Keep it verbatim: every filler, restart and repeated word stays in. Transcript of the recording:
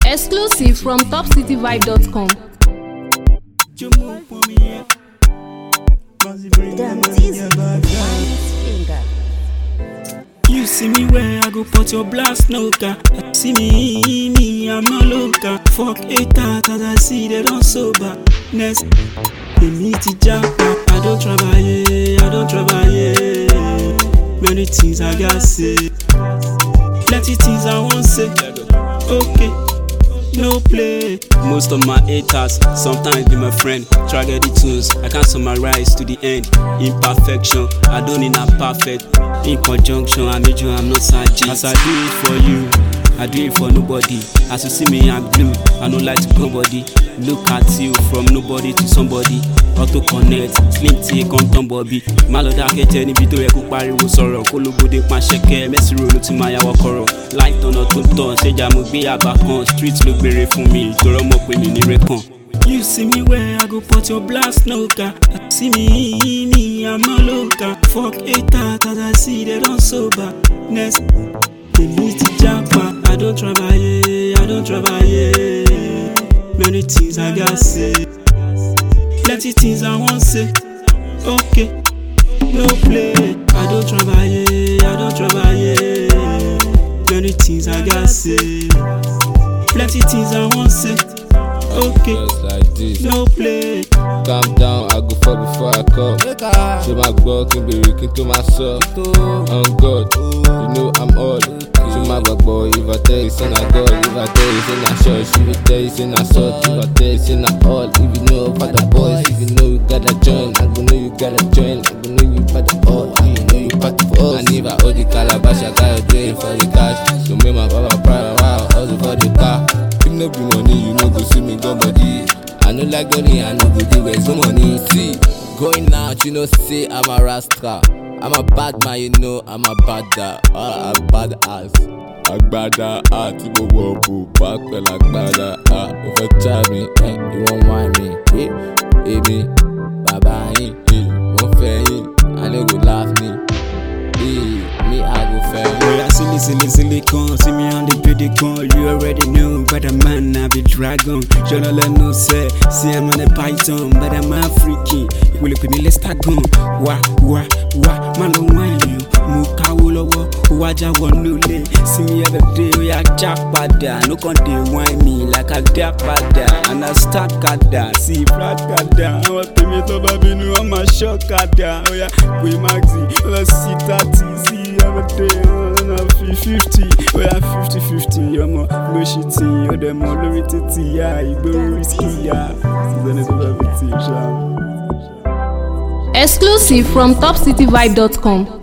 Exclusive from top city vibe dot com. You see me where I go put your blast noka. See me, me, I'm a loca. Fuck eight cause I see they don't sober. Next, they need to jump. I don't travailler, I don't travailler. Many things I gotta say. Plenty things I won't say. Okay, no play. Most of my haters sometimes be my friend. Tragedy tunes, I can't summarize to the end. Imperfection, I don't need a perfect. In conjunction, I made you, I'm not sergeant. As I do it for you, I do it for nobody. As you see me, I'm blue, I don't like to go body. Look at you from nobody to somebody. Auto connect, slim T, content Bobby. Maloda kete ni bito ye pariwo sọ̀rọ̀. Kolobode pa ṣẹ̀kẹ̀, Messi ronú ti máa yàwọ̀ kọ̀rọ̀. Light ọ̀nà tó tàn, ṣẹ̀jà mo gbé àbá kan. Street ló gbére fún mi, ìtòrọ́ mọ̀ pé mi ní rẹ̀ kan. You see me where I go put your blast noka. See me, me, I'm a loca. Fuck eight cause I see they don't sober. Next, they need to jump. I don't travailler, I don't travailler. Many things I gotta say. Plenty things I won't say. Okay, no play. I don't travailler, I don't travailler. Many things I gotta say. Plenty things I won't say. Okay, just like this. No play. Calm down, I go fuck before I come. Show my block and be reeking to myself. On God, you know I'm all. Show my back boy, if I tell you, say not God. If I tell you, say not church. If I tell you, say not salt. If I tell you, say not all. If you know about the boys, if you know you gotta join, I go know you gotta join. I go know you about the all. I know you part of us. And if I hold the calabash, I gotta drain for the cash. So make my papa proud, wow, hustle for the car. If no be money, you know go see me go body. I know like money, I know go do where's no money. See, going out, you know, say I'm a rascal. I'm a bad man, you know, I'm a bad da, uh, a bad ass. Agbada, ah, Tibo Wobu, back well, Agbada, ah, over try me, eh, you won't mind me, eh, baby, bye bye, eh, won't fail, I know go laugh me, eh, me, I go fail. Well, I silly, silly, silly con, see me on the pretty con, you already know, but a man, I be dragon, you don't let no say, see I'm on a python, but I'm a freaky, you will look at me, let's start going, wah, wah, wah, man, don't mind you, muka ulowo, waja wanule, see me every day, we are jackpada, no con they whine me like a jackpada, and I start kada, see flat kada, I want to meet up, baby, no, I'm a shock kada, oh yeah, we maxi, let's see thirty, see every day, oh, fifty, oh yeah, fifty, fifty, you're more, no shitty, you're the more, low titty, yeah, you go risky, yeah, so then it's over with you, Exclusive from top city vibe dot com.